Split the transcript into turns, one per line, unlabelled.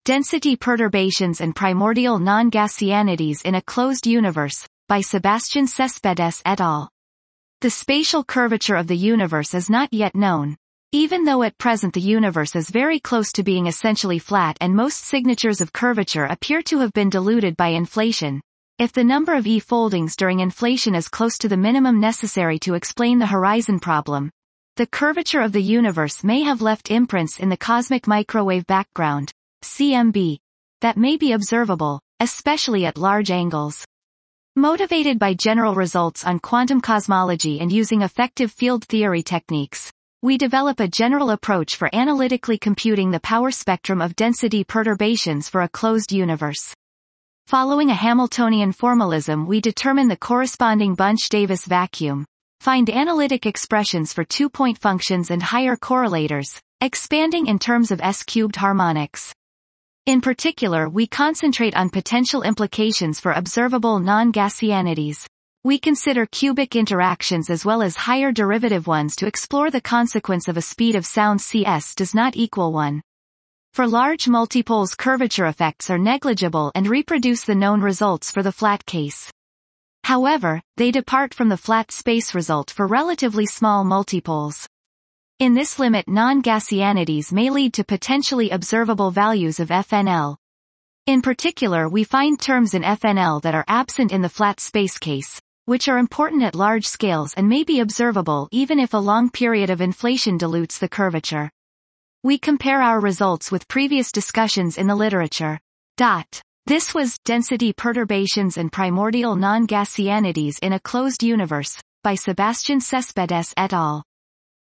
Density Perturbations and Primordial Non-Gaussianities in a Closed Universe, by Sebastian Cespedes et al. The spatial curvature of the universe is not yet known. Even though at present the universe is very close to being essentially flat and most signatures of curvature appear to have been diluted by inflation, if the number of e-foldings during inflation is close to the minimum necessary to explain the horizon problem, the curvature of the universe may have left imprints in the cosmic microwave background, CMB, that may be observable, especially at large angles. Motivated by general results on quantum cosmology and using effective field theory techniques, we develop a general approach for analytically computing the power spectrum of density perturbations for a closed universe. Following a Hamiltonian formalism, we determine the corresponding Bunch-Davis vacuum, find analytic expressions for two-point functions and higher correlators, expanding in terms of S-cubed harmonics. In particular, we concentrate on potential implications for observable non-Gaussianities. We consider cubic interactions as well as higher derivative ones to explore the consequence of a speed of sound cs does not equal 1. For large multipoles, curvature effects are negligible and reproduce the known results for the flat case. However, they depart from the flat space result for relatively small multipoles. In this limit, non-Gaussianities may lead to potentially observable values of FNL. In particular, we find terms in FNL that are absent in the flat space case, which are important at large scales and may be observable even if a long period of inflation dilutes the curvature. We compare our results with previous discussions in the literature. This was Density Perturbations and Primordial Non-Gaussianities in a Closed Universe, by Sebastian Cespedes et al.